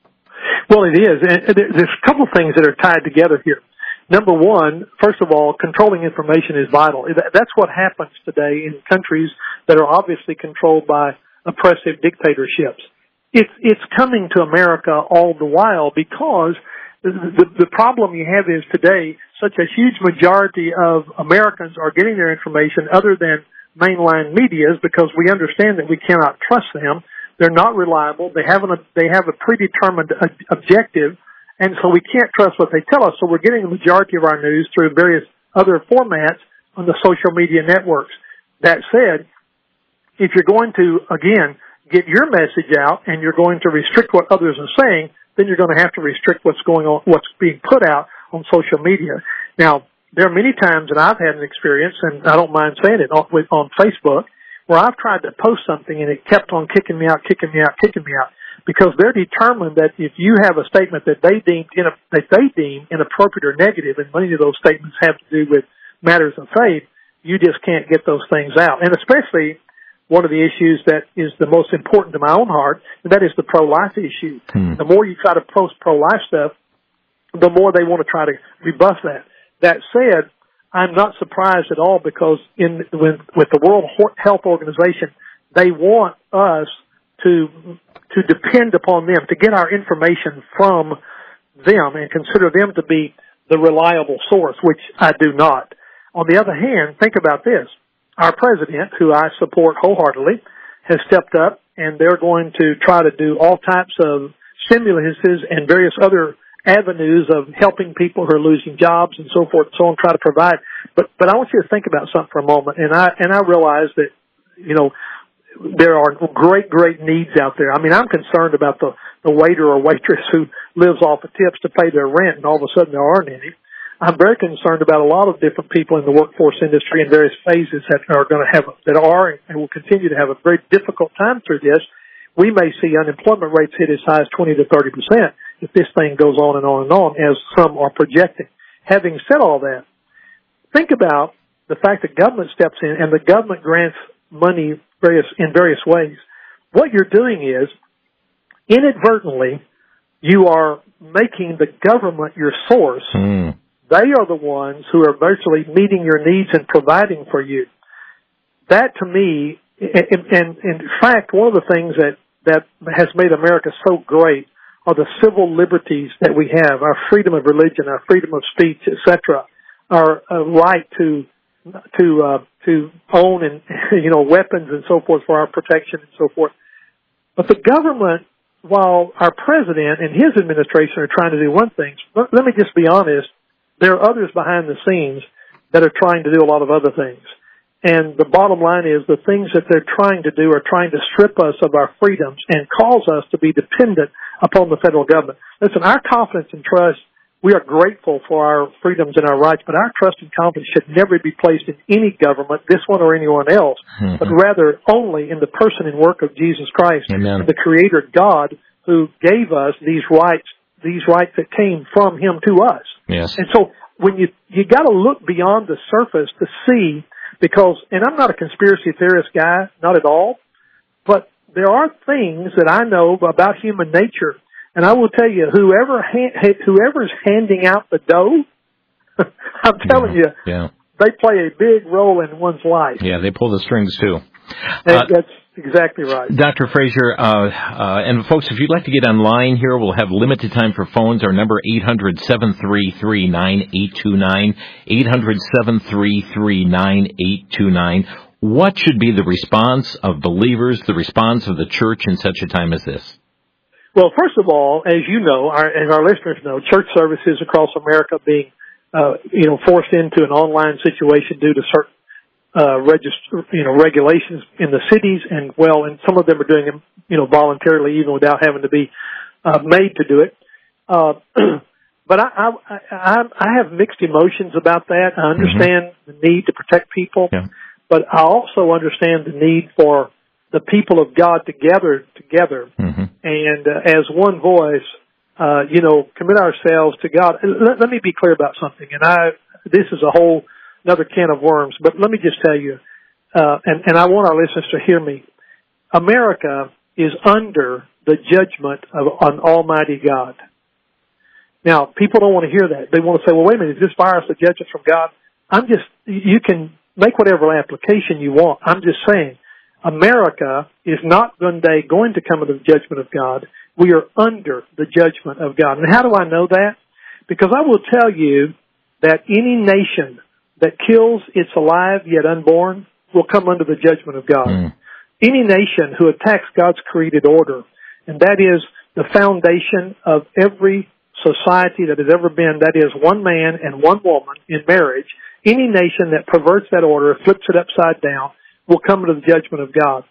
C: Well, it is. And there's a couple of things that are tied together here. Number one, first of all, controlling information is vital. That's what happens today in countries that are obviously controlled by oppressive dictatorships. It's, it's coming to America all the while because the, the problem you have is today such a huge majority of Americans are getting their information other than mainline medias because we understand that we cannot trust them. They're not reliable. They have an, they have a predetermined objective, and so we can't trust what they tell us. So we're getting the majority of our news through various other formats on the social media networks. That said, if you're going to, again, get your message out and you're going to restrict what others are saying, then you're going to have to restrict what's going on, what's being put out on social media. Now, there are many times that I've had an experience, and I don't mind saying it, on, on Facebook, where I've tried to post something and it kept on kicking me out, kicking me out, kicking me out, because they're determined that if you have a statement that they deem in that they deem inappropriate or negative, and many of those statements have to do with matters of faith, you just can't get those things out. And especially one of the issues that is the most important to my own heart, and that is the pro-life issue. Hmm. The more you try to post pro-life stuff, the more they want to try to rebuff that. That said, I'm not surprised at all because in with, with the World Health Organization, they want us to to depend upon them, to get our information from them and consider them to be the reliable source, which I do not. On the other hand, think about this. Our president, who I support wholeheartedly, has stepped up, and they're going to try to do all types of stimuluses and various other avenues of helping people who are losing jobs and so forth and so on, try to provide. But, but I want you to think about something for a moment. And I, and I realize that, you know, there are great, great needs out there. I mean, I'm concerned about the, the waiter or waitress who lives off of tips to pay their rent and all of a sudden there aren't any. I'm very concerned about a lot of different people in the workforce industry in various phases that are going to have, that are and will continue to have a very difficult time through this. We may see unemployment rates hit as high as twenty to thirty percent if this thing goes on and on and on, as some are projecting. Having said all that, think about the fact that government steps in and the government grants money various in various ways. What you're doing is, inadvertently, you are making the government your source. Mm. They are the ones who are virtually meeting your needs and providing for you. That, to me, and, and, and in fact, one of the things that, that has made America so great are the civil liberties that we have, our freedom of religion, our freedom of speech, et cetera, our uh, right to to uh, to own and you know weapons and so forth for our protection and so forth. But the government, while our president and his administration are trying to do one thing, let, let me just be honest, there are others behind the scenes that are trying to do a lot of other things. And the bottom line is the things that they're trying to do are trying to strip us of our freedoms and cause us to be dependent upon the federal government. Listen, our confidence and trust, we are grateful for our freedoms and our rights, but our trust and confidence should never be placed in any government, this one or anyone else, mm-hmm. but rather only in the person and work of Jesus Christ,
B: Amen.
C: The Creator God who gave us these rights, these rights that came from Him to us.
B: Yes.
C: And so when you, you gotta look beyond the surface to see, because, and I'm not a conspiracy theorist guy, not at all, but there are things that I know about human nature. And I will tell you, whoever ha- whoever's handing out the dough, I'm telling
B: yeah,
C: you,
B: yeah.
C: they play a big role in one's life.
B: Yeah, they pull the strings too.
C: And
B: Uh,
C: that's exactly right.
B: Doctor Frazier, uh, uh, and folks, if you'd like to get online here, we'll have limited time for phones. Our number, eight hundred, seven three three, nine eight two nine, eight hundred, seven three three, nine eight two nine. What should be the response of believers, the response of the church in such a time as this?
C: Well, first of all, as you know, our, and our listeners know, church services across America being, uh, you know, forced into an online situation due to certain uh, register, you know, regulations in the cities, and well, and some of them are doing them, you know, voluntarily, even without having to be uh, made to do it. Uh, but I, I, I, I have mixed emotions about that. I understand mm-hmm. the need to protect people,
B: yeah.
C: but I also understand the need for the people of God to gather together
B: mm-hmm.
C: and uh, as one voice, uh, you know, commit ourselves to God. Let, let me be clear about something, and I, this is a whole another can of worms, but let me just tell you, uh, and, and I want our listeners to hear me. America is under the judgment of an almighty God. Now, people don't want to hear that. They want to say, well, wait a minute, is this virus a judgment from God? I'm just, you can make whatever application you want. I'm just saying, America is not one day going to come under the judgment of God. We are under the judgment of God. And how do I know that? Because I will tell you that any nation that kills its alive yet unborn will come under the judgment of God. Mm. Any nation who attacks God's created order, and that is the foundation of every society that has ever been, that is one man and one woman in marriage, any nation that perverts that order, flips it upside down, will come under the judgment of God.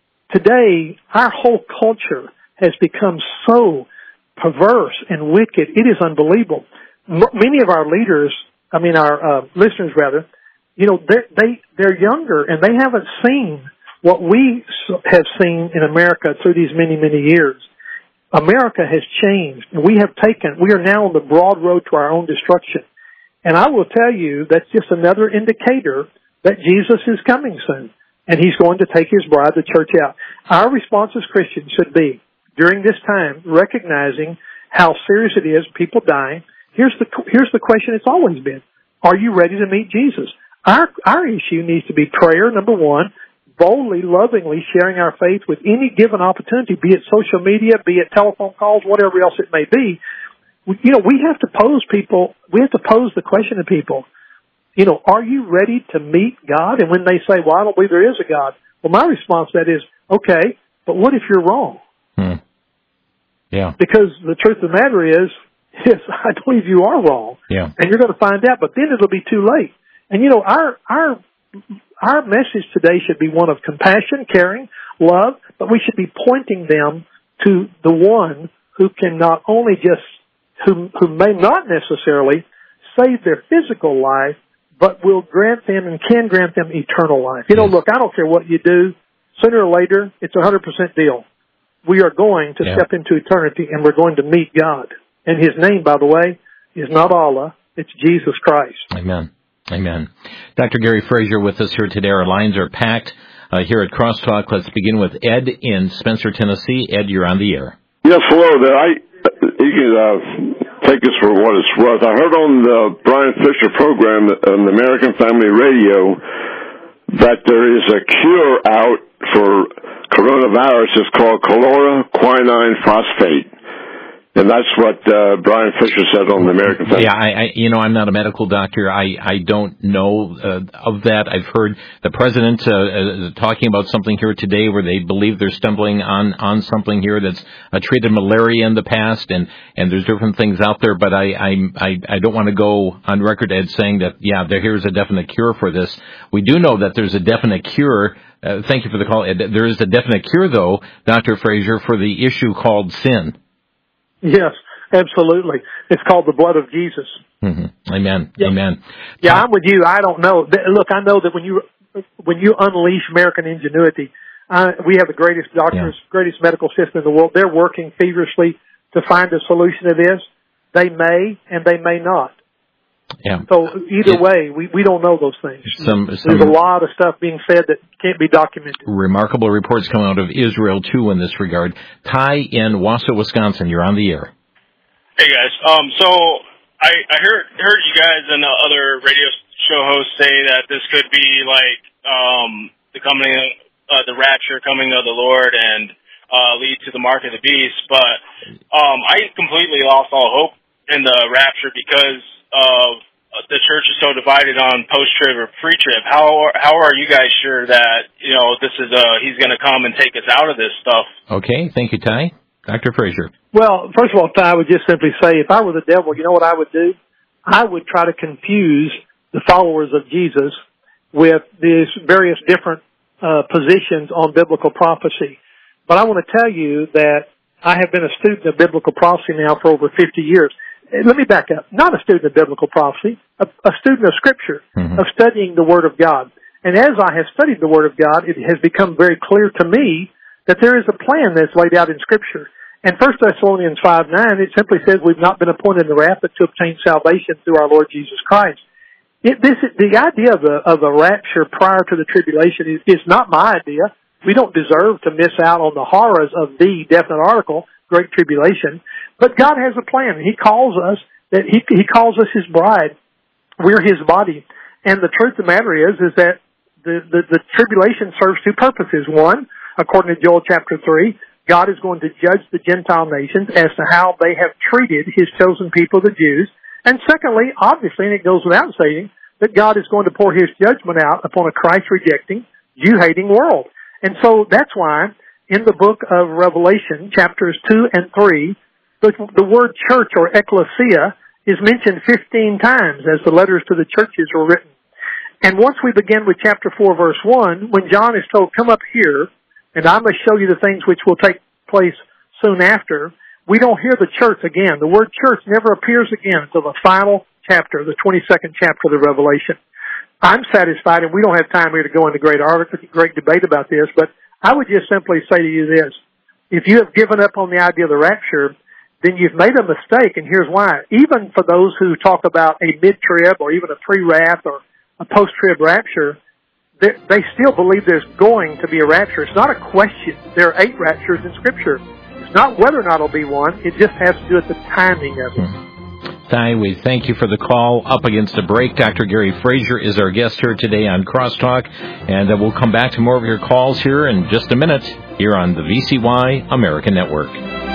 C: Today, our whole culture has become so perverse and wicked, it is unbelievable. M- many of our leaders, I mean our uh, listeners rather, you know, they're, they, they're younger and they haven't seen what we have seen in America through these many, many years. America has changed, and we have taken, we are now on the broad road to our own destruction. And I will tell you, that's just another indicator that Jesus is coming soon, and He's going to take His bride, the church, out. Our response as Christians should be, during this time, recognizing how serious it is, people dying. Here's the, here's the question it's always been. Are you ready to meet Jesus? Our, our issue needs to be prayer, number one, boldly, lovingly sharing our faith with any given opportunity, be it social media, be it telephone calls, whatever else it may be. You know, we have to pose people, we have to pose the question to people, you know, are you ready to meet God? And when they say, well, I don't believe there is a God, well, my response to that is, okay, but what if you're wrong?
B: Hmm. Yeah.
C: Because the truth of the matter is, yes, I believe you are wrong.
B: Yeah.
C: And you're going to find out, but then it'll be too late. And you know, our, our, our message today should be one of compassion, caring, love, but we should be pointing them to the one who can not only just, who, who may not necessarily save their physical life, but will grant them and can grant them eternal life. You know,
B: yes.
C: look, I don't care what you do. Sooner or later, it's a one hundred percent deal. We are going to yeah. step into eternity, and we're going to meet God. And His name, by the way, is not Allah. It's Jesus Christ.
B: Amen. Amen. Doctor Gary Frazier with us here today. Our lines are packed uh, here at Crosstalk. Let's begin with Ed in Spencer, Tennessee. Ed, you're on the air.
F: Yes, hello there. I, you can uh, take this for what it's worth. I heard on the Brian Fisher program on the American Family Radio that there is a cure out for coronavirus. It's called chloroquinine phosphate. And that's what uh, Brian Fisher said on the American Family.
B: Yeah, I, I, you know, I'm not a medical doctor. I, I don't know uh, of that. I've heard the president uh, uh, talking about something here today where they believe they're stumbling on, on something here that's uh, treated malaria in the past, and, and there's different things out there. But I, I, I, I don't want to go on record, Ed, saying that, yeah, there, here's a definite cure for this. We do know that there's a definite cure. Uh, thank you for the call, Ed. There is a definite cure, though, Doctor Fraser, for the issue called sin.
C: Yes, absolutely. It's called the blood of Jesus.
B: Mm-hmm. Amen.
C: Yeah.
B: Amen.
C: Yeah, I'm with you. I don't know. Look, I know that when you when you unleash American ingenuity, uh, we have the greatest doctors, yeah. greatest medical system in the world. They're working feverishly to find a solution to this. They may and they may not.
B: Yeah.
C: So either it, way, we, we don't know those things.
B: Some,
C: There's
B: some
C: a lot of stuff being said that can't be documented.
B: Remarkable reports coming out of Israel, too, in this regard. Ty in Wausau, Wisconsin, you're on the air.
G: Hey, guys. Um, so I, I heard heard you guys and the other radio show hosts say that this could be like um, the coming, uh, the rapture coming of the Lord and uh, lead to the mark of the beast. But um, I completely lost all hope in the rapture because of the church is so divided on post-trib or pre-trib. How how are you guys sure that, you know, this is uh he's going to come and take us out of this stuff?
B: Okay, thank you, Ty. Doctor Fraser.
C: Well, first of all, Ty, I would just simply say, if I were the devil, you know what I would do? I would try to confuse the followers of Jesus with these various different uh positions on biblical prophecy. But I want to tell you that I have been a student of biblical prophecy now for over fifty years. Let me back up. Not a student of biblical prophecy, a, a student of Scripture, mm-hmm. of studying the Word of God. And as I have studied the Word of God, it has become very clear to me that there is a plan that's laid out in Scripture. And First Thessalonians five nine, it simply says we've not been appointed in the wrath, but to obtain salvation through our Lord Jesus Christ. It, this, the idea of a, of a rapture prior to the tribulation is, is not my idea. We don't deserve to miss out on the horrors of the definite article, Great Tribulation. But God has a plan. He calls us that He He calls us His bride. We're His body. And the truth of the matter is, is that the, the, the tribulation serves two purposes. One, according to Joel chapter three, God is going to judge the Gentile nations as to how they have treated His chosen people, the Jews. And secondly, obviously, and it goes without saying, that God is going to pour His judgment out upon a Christ-rejecting, Jew-hating world. And so that's why in the book of Revelation, chapters two and three, the, the word church or ecclesia is mentioned fifteen times as the letters to the churches were written. And once we begin with chapter four, verse one, when John is told, come up here, and I must show you the things which will take place soon after, we don't hear the church again. The word church never appears again until the final chapter, the twenty-second chapter of the Revelation. I'm satisfied, and we don't have time here to go into great article, great debate about this, but I would just simply say to you this. If you have given up on the idea of the rapture, then you've made a mistake, and here's why. Even for those who talk about a mid-trib or even a pre-wrath or a post-trib rapture, they still believe there's going to be a rapture. It's not a question. There are eight raptures in Scripture. It's not whether or not it'll be one. It just has to do with the timing of it.
B: Hmm. Ty, we thank you for the call. Up against the break, Doctor Gary Fraser is our guest here today on Crosstalk, and uh, we'll come back to more of your calls here in just a minute here on the V C Y American Network.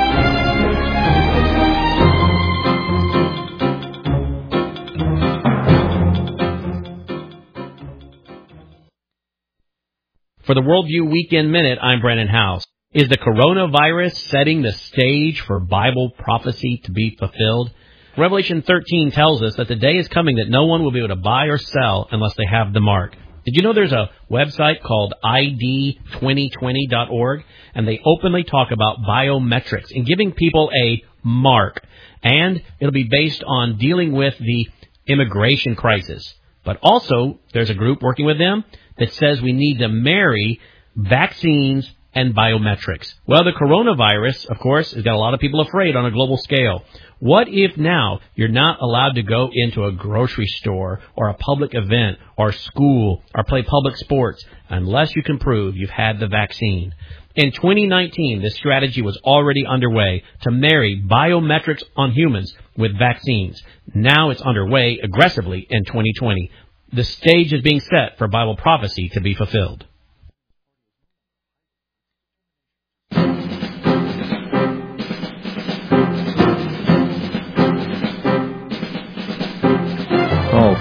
H: For the Worldview Weekend Minute, I'm Brennan House. Is the coronavirus setting the stage for Bible prophecy to be fulfilled? Revelation thirteen tells us that the day is coming that no one will be able to buy or sell unless they have the mark. Did you know there's a website called I D twenty twenty dot org, and they openly talk about biometrics and giving people a mark, and it'll be based on dealing with the immigration crisis. But also, there's a group working with them that says we need to marry vaccines and biometrics. Well, the coronavirus, of course, has got a lot of people afraid on a global scale. What if now you're not allowed to go into a grocery store or a public event or school or play public sports unless you can prove you've had the vaccine? In twenty nineteen, this strategy was already underway to marry biometrics on humans with vaccines. Now it's underway aggressively in twenty twenty. The stage is being set for Bible prophecy to be fulfilled.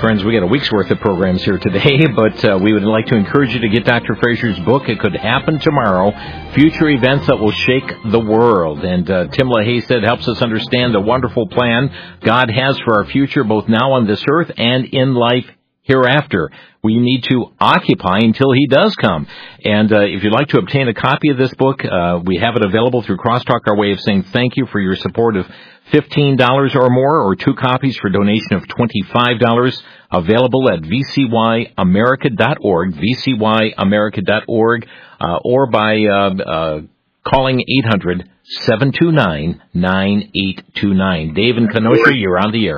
B: Friends, we got a week's worth of programs here today, but uh, we would like to encourage you to get Doctor Frazier's book. It could happen tomorrow. Future events that will shake the world. And uh, Tim LaHaye said helps us understand the wonderful plan God has for our future, both now on this earth and in life hereafter. We need to occupy until he does come. And uh, if you'd like to obtain a copy of this book, uh, we have it available through Crosstalk, our way of saying thank you for your support of fifteen dollars or more, or two copies for a donation of twenty-five dollars, available at v c y america dot org, v c y america dot org, uh, or by uh, uh, calling eight hundred, seven two nine, nine eight two nine. Dave in Kenosha, you're on the air.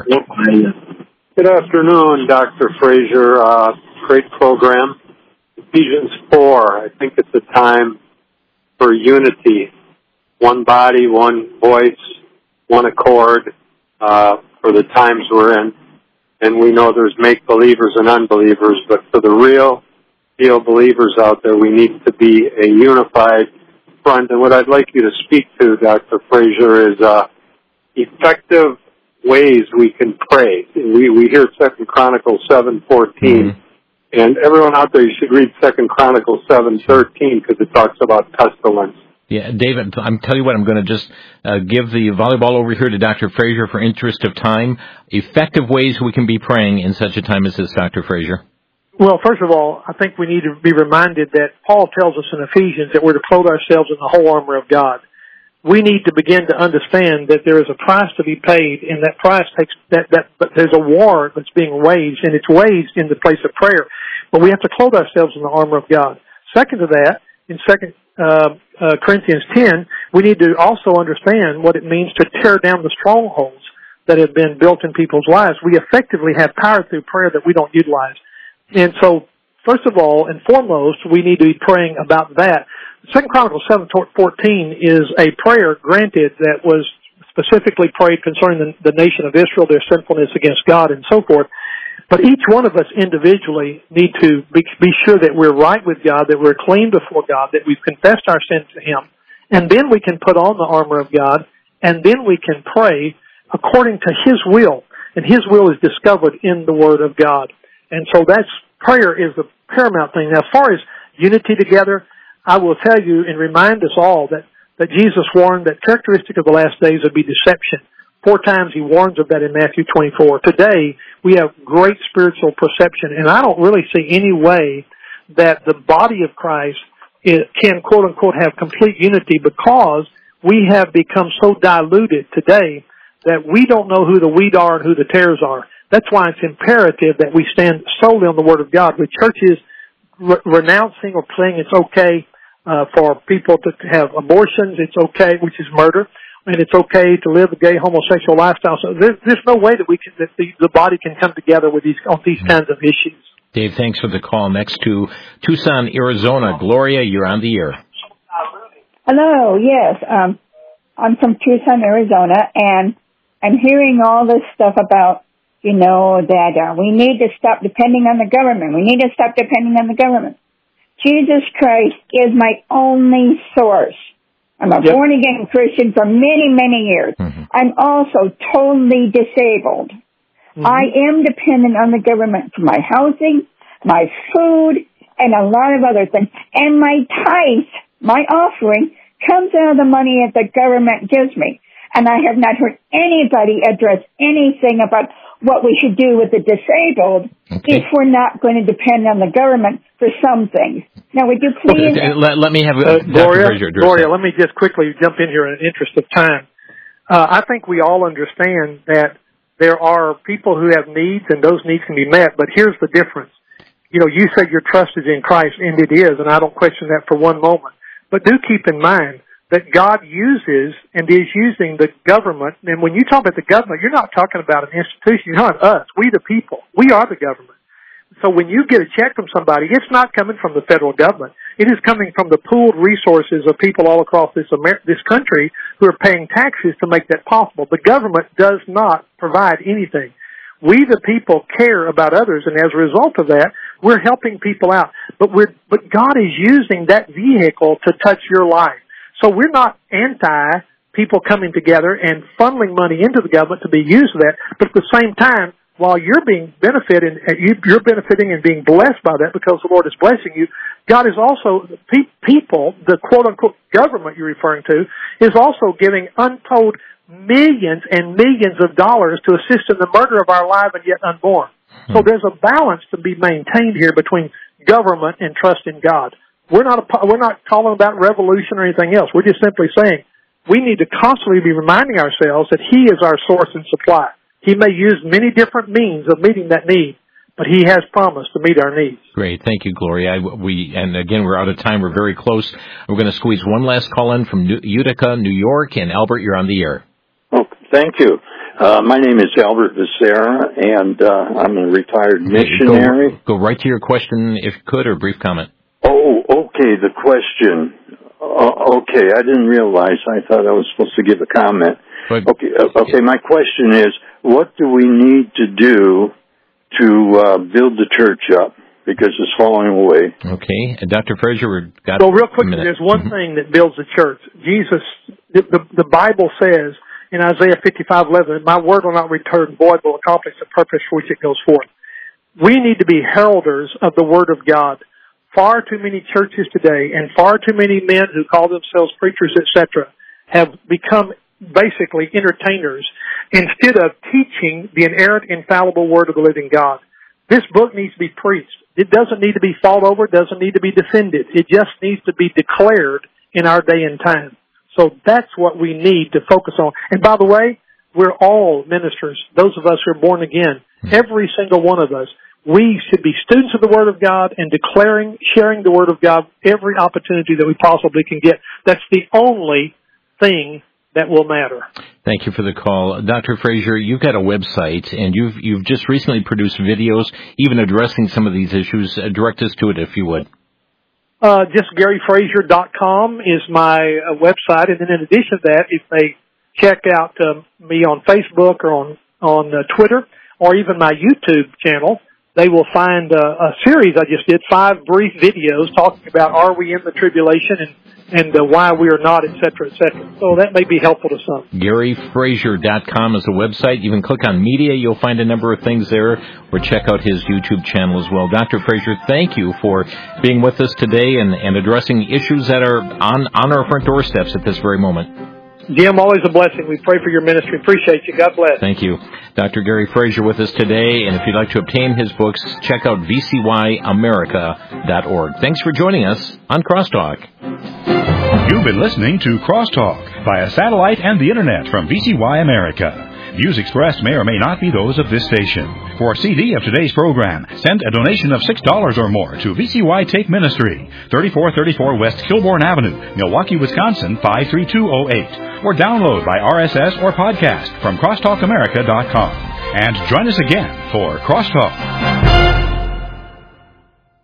I: Good afternoon, Doctor Frazier. Uh, great program. Ephesians four, I think it's a time for unity. One body, one voice, one accord uh, for the times we're in. And we know there's make-believers and unbelievers, but for the real deal believers out there, we need to be a unified front. And what I'd like you to speak to, Doctor Frazier, is uh, effective ways we can pray. We we hear Second Chronicles seven fourteen, mm-hmm. and everyone out there, you should read Second Chronicles seven thirteen because it talks about pestilence.
B: Yeah, David, I'm telling you what, I'm going to just uh, give the volleyball over here to Doctor Frazier for interest of time. Effective ways we can be praying in such a time as this, Doctor Frazier.
C: Well, first of all, I think we need to be reminded that Paul tells us in Ephesians that we're to clothe ourselves in the whole armor of God. We need to begin to understand that there is a price to be paid, and that price takes that that. But there's a war that's being waged, and it's waged in the place of prayer. But we have to clothe ourselves in the armor of God. Second to that, in Second uh, uh, Corinthians ten, we need to also understand what it means to tear down the strongholds that have been built in people's lives. We effectively have power through prayer that we don't utilize, and so first of all and foremost, we need to be praying about that. Second Chronicles seven fourteen is a prayer granted that was specifically prayed concerning the, the nation of Israel, their sinfulness against God, and so forth. But each one of us individually need to be, be sure that we're right with God, that we're clean before God, that we've confessed our sins to Him, and then we can put on the armor of God, and then we can pray according to His will, and His will is discovered in the Word of God. And so that's prayer is the paramount thing. Now, as far as unity together, I will tell you and remind us all that, that Jesus warned that characteristic of the last days would be deception. Four times He warns of that in Matthew twenty-four. Today, we have great spiritual perception, and I don't really see any way that the body of Christ is, can, quote-unquote, have complete unity because we have become so diluted today that we don't know who the wheat are and who the tares are. That's why it's imperative that we stand solely on the Word of God. With churches re- renouncing or saying it's okay Uh, for people to have abortions, it's okay, which is murder, and it's okay to live a gay homosexual lifestyle. So there's, there's no way that we can, that the, the body can come together with these on these mm-hmm. kinds of issues.
B: Dave, thanks for the call. Next to Tucson, Arizona, Gloria, you're on the air.
J: Hello, yes, um, I'm from Tucson, Arizona, and I'm hearing all this stuff about, you know, that uh, we need to stop depending on the government. We need to stop depending on the government. Jesus Christ is my only source. I'm a yep. born-again Christian for many, many years. Mm-hmm. I'm also totally disabled. Mm-hmm. I am dependent on the government for my housing, my food, and a lot of other things. And my tithe, my offering, comes out of the money that the government gives me. And I have not heard anybody address anything about what we should do with the disabled okay. if we're not going to depend on the government for some things. Now, would you please...
B: Okay, let, let me have...
C: Uh, Gloria, Gloria let me just quickly jump in here in the interest of time. Uh, I think we all understand that there are people who have needs, and those needs can be met, but here's the difference. You know, you say your trust is in Christ, and it is, and I don't question that for one moment. But do keep in mind that God uses and is using the government. And when you talk about the government, you're not talking about an institution. You're not us. We the people. We are the government. So when you get a check from somebody, it's not coming from the federal government. It is coming from the pooled resources of people all across this Amer- this country who are paying taxes to make that possible. The government does not provide anything. We the people care about others, and as a result of that, we're helping people out. But we're but God is using that vehicle to touch your life. So we're not anti people coming together and funneling money into the government to be used for that, but at the same time, while you're being benefiting, you're benefiting and being blessed by that because the Lord is blessing you, God is also, people, the quote-unquote government you're referring to, is also giving untold millions and millions of dollars to assist in the murder of our alive and yet unborn. Hmm. So there's a balance to be maintained here between government and trust in God. We're not a, we're not calling about revolution or anything else. We're just simply saying we need to constantly be reminding ourselves that He is our source and supply. He may use many different means of meeting that need, but He has promised to meet our needs.
B: Great. Thank you, Gloria. I, we, and again, we're out of time. We're very close. We're going to squeeze one last call in from New, Utica, New York. And Albert, you're on the air.
K: Oh, thank you. Uh, my name is Albert Becerra, and uh, I'm a retired missionary.
B: Go, go right to your question, if you could, or a brief comment.
K: Oh, okay, the question. Uh, okay, I didn't realize. I thought I was supposed to give a comment. But, okay, uh, okay. My question is, what do we need to do to uh, build the church up? Because it's falling away.
B: Okay. And Doctor Frazier, we've got
C: So real quickly,
B: a
C: there's one mm-hmm. thing that builds the church. Jesus, the, the, the Bible says in Isaiah fifty-five eleven, my word will not return void, will accomplish the purpose for which it goes forth. We need to be heralders of the Word of God. Far too many churches today and far too many men who call themselves preachers, et cetera, have become basically entertainers instead of teaching the inerrant, infallible Word of the living God. This book needs to be preached. It doesn't need to be fought over. It doesn't need to be defended. It just needs to be declared in our day and time. So that's what we need to focus on. And by the way, we're all ministers, those of us who are born again. Every single one of us. We should be students of the Word of God and declaring, sharing the Word of God every opportunity that we possibly can get. That's the only thing that will matter.
B: Thank you for the call. Doctor Frazier, you've got a website, and you've you've just recently produced videos even addressing some of these issues. Uh, direct us to it, if you would.
C: Uh, just Gary Frazier dot com is my uh, website, and then in addition to that, if they check out uh, me on Facebook or on, on uh, Twitter or even my YouTube channel, they will find uh, a series I just did, five brief videos talking about are we in the tribulation and and uh, why we are not, et cetera, et cetera. So that may be helpful to some.
B: Gary Frazier dot com is the website. You can click on media. You'll find a number of things there, or check out his YouTube channel as well. Doctor Frazier, thank you for being with us today and, and addressing issues that are on, on our front doorsteps at this very moment.
C: Jim, always a blessing. We pray for your ministry. Appreciate you. God bless.
B: Thank you. Doctor Gary Frazier with us today, and if you'd like to obtain his books, check out V C Y America dot org. Thanks for joining us on Crosstalk.
A: You've been listening to Crosstalk via satellite and the Internet from V C Y America. Views expressed may or may not be those of this station. For a C D of today's program, send a donation of six dollars or more to V C Y Take Ministry, thirty-four thirty-four West Kilbourne Avenue, Milwaukee, Wisconsin, five three two oh eight. Or download by R S S or podcast from crosstalk america dot com. And join us again for Crosstalk.